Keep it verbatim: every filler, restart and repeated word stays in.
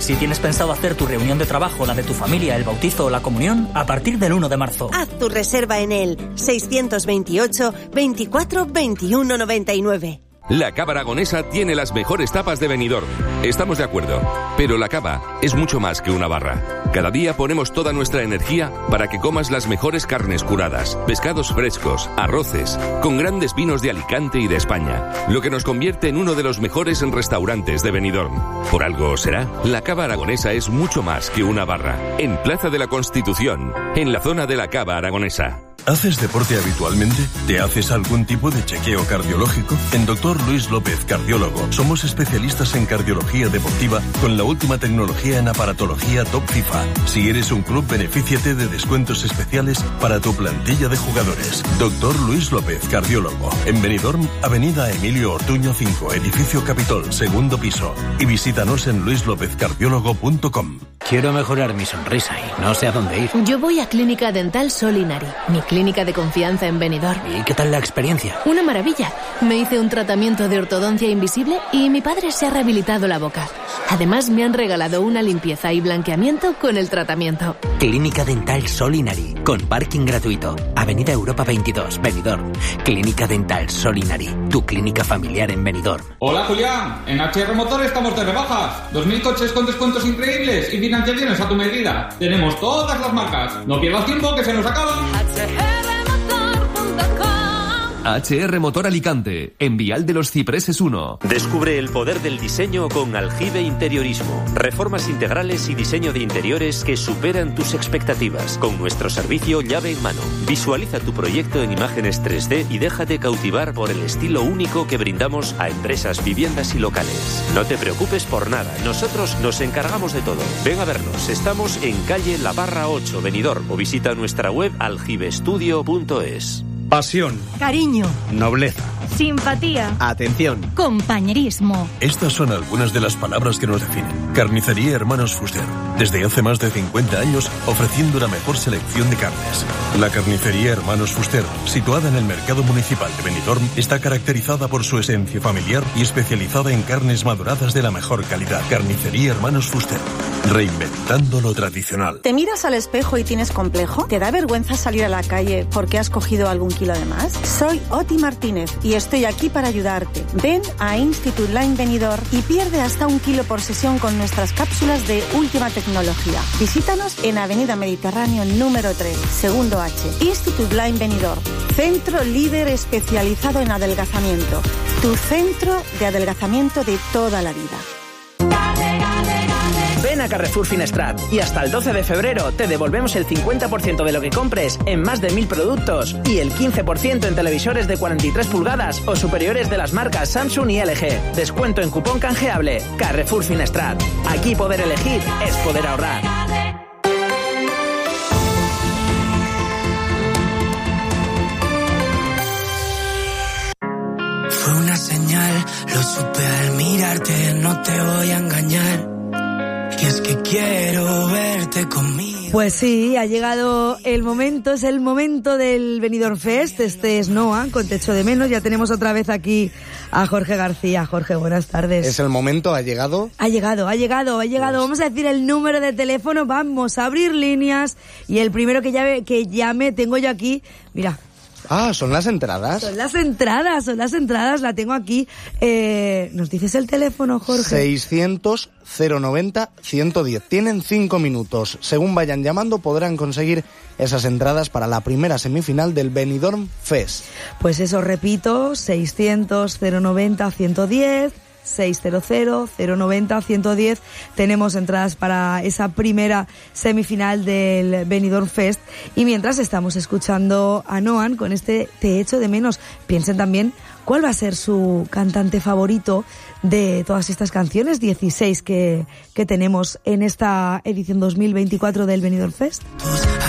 Si tienes pensado hacer tu reunión de trabajo, la de tu familia, el bautizo o la comunión, a partir del uno de marzo. Haz tu reserva en el seiscientos veintiocho, veinticuatro, veintiuno, noventa y nueve. La Cava Aragonesa tiene las mejores tapas de Benidorm. Estamos de acuerdo, pero la cava es mucho más que una barra. Cada día ponemos toda nuestra energía para que comas las mejores carnes curadas, pescados frescos, arroces, con grandes vinos de Alicante y de España, lo que nos convierte en uno de los mejores restaurantes de Benidorm. Por algo será, la Cava Aragonesa es mucho más que una barra. En Plaza de la Constitución, en la zona de la Cava Aragonesa. ¿Haces deporte habitualmente? ¿Te haces algún tipo de chequeo cardiológico? En Doctor Luis López, cardiólogo, somos especialistas en cardiología deportiva con la última tecnología en aparatología Top FIFA. Si eres un club, benefíciate de descuentos especiales para tu plantilla de jugadores. Doctor Luis López, cardiólogo. En Benidorm, Avenida Emilio Ortuño cinco, Edificio Capitol, segundo piso. Y visítanos en luis lópez cardiólogo punto com. Quiero mejorar mi sonrisa y no sé a dónde ir. Yo voy a Clínica Dental Solinari, mi clínica de confianza en Benidorm. ¿Y qué tal la experiencia? Una maravilla. Me hice un tratamiento de ortodoncia invisible y mi padre se ha rehabilitado la boca. Además, me han regalado una limpieza y blanqueamiento con el tratamiento. Clínica Dental Solinari, con parking gratuito. Avenida Europa veintidós, Benidorm. Clínica Dental Solinari, tu clínica familiar en Benidorm. Hola Julián, en H R Motor estamos de rebajas. dos mil coches con descuentos increíbles y financiaciones a tu medida. Tenemos todas las marcas. No pierdas tiempo que se nos acaba. H R Motor Alicante, en Vial de los Cipreses uno. Descubre el poder del diseño con Aljibe Interiorismo. Reformas integrales y diseño de interiores que superan tus expectativas. Con nuestro servicio llave en mano. Visualiza tu proyecto en imágenes tres D y déjate cautivar por el estilo único que brindamos a empresas, viviendas y locales. No te preocupes por nada, nosotros nos encargamos de todo. Ven a vernos, estamos en calle La Barra ocho, Benidorm, o visita nuestra web aljibestudio punto es. Pasión. Cariño. Nobleza. Simpatía. Atención. Compañerismo. Estas son algunas de las palabras que nos definen. Carnicería Hermanos Fuster. Desde hace más de cincuenta años, ofreciendo la mejor selección de carnes. La Carnicería Hermanos Fuster, situada en el Mercado Municipal de Benidorm, está caracterizada por su esencia familiar y especializada en carnes maduradas de la mejor calidad. Carnicería Hermanos Fuster. Reinventando lo tradicional. ¿Te miras al espejo y tienes complejo? ¿Te da vergüenza salir a la calle porque has cogido algún kilo de más? Soy Oti Martínez y estoy aquí para ayudarte. Ven a Institute Line Benidorm y pierde hasta un kilo por sesión con nuestras cápsulas de última tecnología. Visítanos en Avenida Mediterráneo número tres, segundo H. Institute Line Benidorm, centro líder especializado en adelgazamiento. Tu centro de adelgazamiento de toda la vida. Ven a Carrefour Finestrat y hasta el doce de febrero te devolvemos el cincuenta por ciento de lo que compres en más de mil productos y el quince por ciento en televisores de cuarenta y tres pulgadas o superiores de las marcas Samsung y L G. Descuento en cupón canjeable. Carrefour Finestrat. Aquí poder elegir es poder ahorrar. Fue una señal, lo supe al mirarte, no te voy a engañar. Y es que quiero verte conmigo. Pues sí, ha llegado el momento, es el momento del Benidorm Fest. Este es Noah, con Te echo de menos. Ya tenemos otra vez aquí a Jorge García. Jorge, buenas tardes. Es el momento, ha llegado. Ha llegado, ha llegado, ha llegado. Pues... Vamos a decir el número de teléfono, vamos a abrir líneas. Y el primero que llame, que llame tengo yo aquí, mira... Ah, ¿son las entradas? Son las entradas, son las entradas, la tengo aquí. Eh, ¿Nos dices el teléfono, Jorge? seiscientos, cero noventa, ciento diez. Tienen cinco minutos. Según vayan llamando, podrán conseguir esas entradas para la primera semifinal del Benidorm Fest. Pues eso, repito, seiscientos, cero noventa, ciento diez... seiscientos, cero noventa, ciento diez. Tenemos entradas para esa primera semifinal del Benidorm Fest. Y mientras estamos escuchando a Noan con este Te echo de menos, piensen también cuál va a ser su cantante favorito de todas estas canciones, dieciséis que, que tenemos en esta edición dos mil veinticuatro del Benidorm Fest. Tus